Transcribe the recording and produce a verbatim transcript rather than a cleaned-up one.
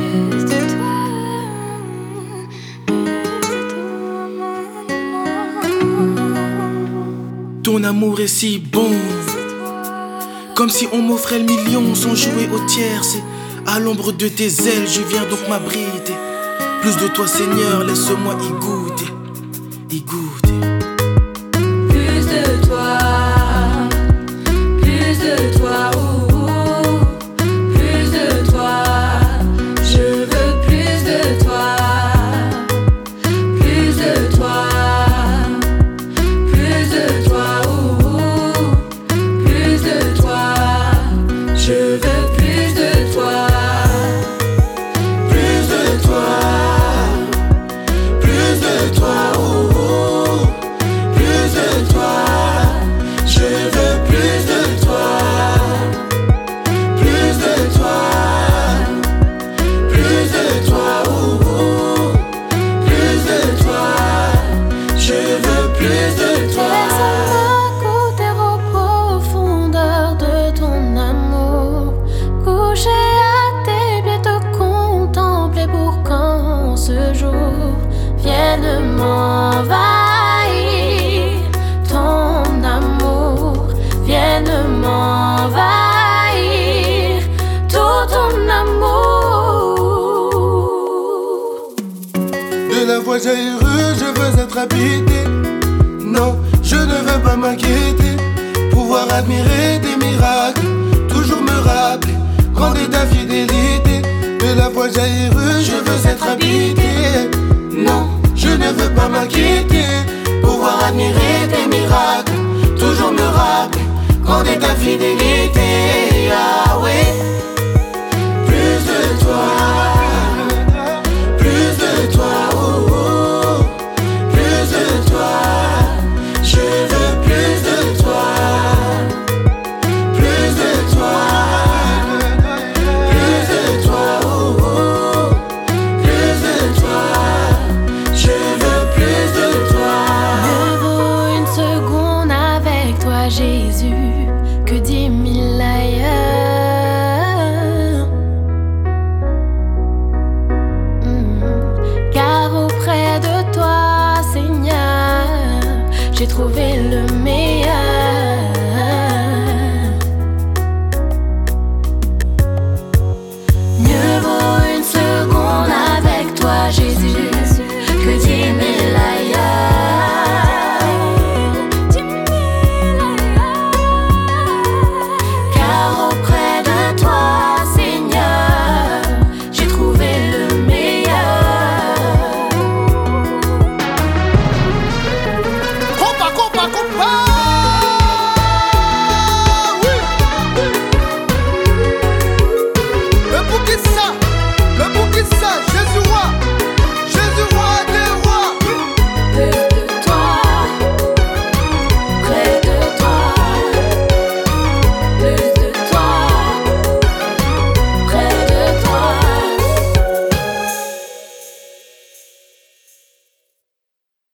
plus de toi, plus de toi. Ton amour est si bon, comme si on m'offrait le million sans jouer au tierce. À l'ombre de tes ailes, je viens donc m'abriter. Plus de toi, Seigneur, laisse-moi y goûter, y goûter. Plus de toi, plus de toi, oh, oh. Plus de toi, je veux plus de toi, plus de toi, plus de toi, oh, oh. Plus de toi, je veux plus de toi. Plus de toi, plus de toi, oh, oh. Plus de toi, je veux plus de toi. Plus de toi, plus de toi, oh, oh. Plus de toi, je veux plus de toi. Laisse-moi goûter aux profondeurs de ton amour, coucher à tes pieds, te contempler pour quand ce jour vienne m'envahir. Ton amour vienne m'envahir, tout ton amour. De la voix jaillireuse, je veux être habité. Non, je ne veux pas m'inquiéter. Pouvoir admirer tes miracles, toujours me rappeler quand est ta fidélité. De la voix jaillireuse, je veux être habité. Non, je ne veux pas m'inquiéter. Pouvoir admirer tes miracles, toujours me rappeler quand est ta fidélité. Yahweh, plus de toi. Plus de toi, oh, oh. Plus de toi, je veux plus de toi. Plus de toi, plus de toi, oh, oh. Plus de toi, je veux plus de toi. Mieux vaut une seconde avec toi, Jésus, que dix mille ailleurs. Mm. Car auprès de toi, Seigneur, j'ai trouvé le meilleur.